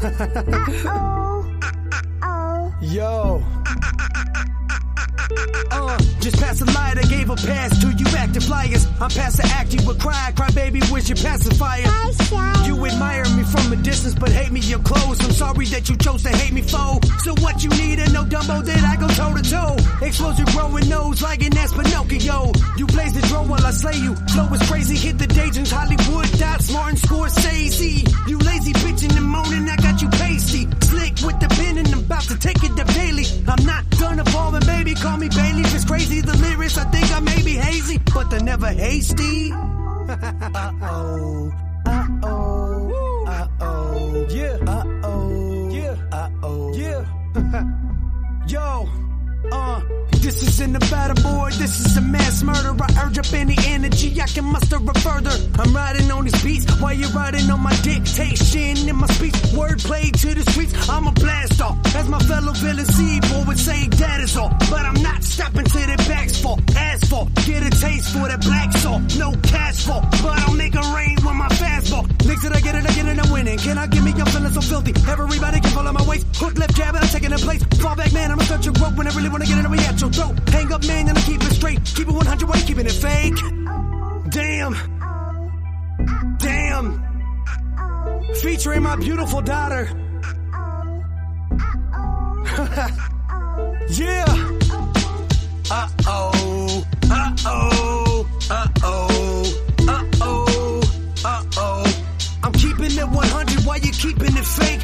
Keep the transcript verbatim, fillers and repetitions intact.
Yo. Uh, just pass the light, I gave a pass to you active flyers. I'm past the act, you would cry, cry baby, where's your pacifier? You admire me from a distance, but hate me your clothes. I'm sorry that you chose to hate me, foe. So what you need and no Dumbo, did I go toe to toe? Explosion growing nose like an ass Pinocchio. You blaze the drone while I slay you. Flow is crazy, hit the daydreams, Hollywood, dots, Martin Scorsese. You lazy bitch in the morning, I got you pasty. Slick with the pen and I'm about to take it to Bailey. I'm not done evolving, baby, call me Bailey. It's crazy, the lyrics, I think I may be hazy, but they're never hasty. Uh-oh, uh-oh, uh-oh, yeah, uh-oh, yeah, uh-oh, yeah. Yo, uh, this isn't a battle, boy, this is a mass murder. I urge up any energy, I can muster it further. I'm riding on these beats while you're riding on my dictation in my speech. Wordplay to the streets, I'm a blast off. As my fellow villain C-boy would say, that is all. But I'm not stopping till their backs fall. Asphalt, get a taste for that black salt. No cash fall, but I'll make a rain with my fastball. Niggas that I get it, I get it, I'm winning. Can I give me your feeling so filthy? Everybody can follow my waist. Hook, left, jab, and I'm taking a place. Fall back, man, I'm a cut your rope when I really wanna get it, I'll be at your throat. Hang up, man, and I keep it straight. Keep it one hundred while you keeping it fake. Damn. Damn. Featuring my beautiful daughter. Yeah. Uh-oh. Uh-oh. Uh-oh. Uh-oh. Uh-oh. I'm keeping it one hundred while you keeping it fake.